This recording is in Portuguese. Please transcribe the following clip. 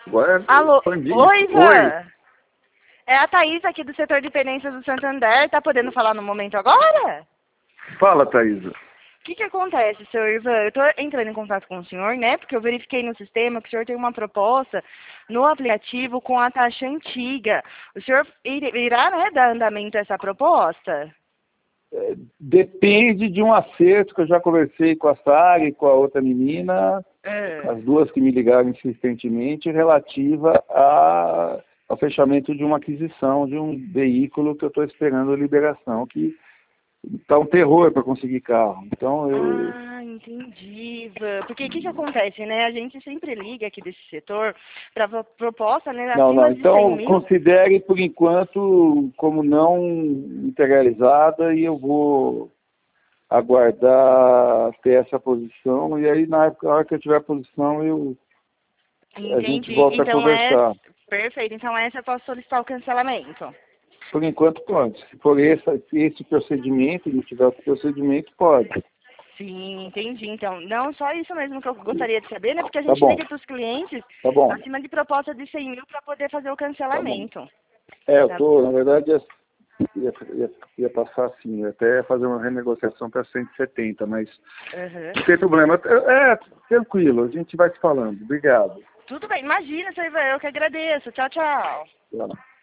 Agora Alô? foi mim. Oi, Ivan. Oi. É a Thaís aqui do setor de pendências do Santander. Tá podendo falar no momento agora? Fala, Thaisa. O que acontece, senhor Ivan? Eu tô entrando em contato com o senhor, né? Porque eu verifiquei no sistema que o senhor tem uma proposta no aplicativo com a taxa antiga. O senhor irá, né, dar andamento a essa proposta? Depende de um acerto que eu já conversei com a Sara e com a outra menina, as duas que me ligaram insistentemente, relativa ao fechamento de uma aquisição de um veículo que eu estou esperando a liberação, que está um terror para conseguir carro. Então, Entendi, Ivan. Porque o que acontece, né? A gente sempre liga aqui desse setor para proposta, né, acima de 100 mil. Considere, por enquanto, como não integralizada e eu vou aguardar ter essa posição e aí, na hora que eu tiver a posição, a gente volta a conversar. Perfeito. Então, essa eu posso solicitar o cancelamento. Por enquanto, pode. Se for esse procedimento, não tiver outro procedimento, pode. Sim, entendi. Então, não só isso mesmo que eu gostaria de saber, né? Porque a gente liga para os clientes acima de proposta de 100 mil para poder fazer o cancelamento. Na verdade, ia passar assim, até fazer uma renegociação para 170, mas não tem problema. Tranquilo, a gente vai se falando. Obrigado. Tudo bem, imagina, senhor Ivan, eu que agradeço. Tchau, tchau. Tchau.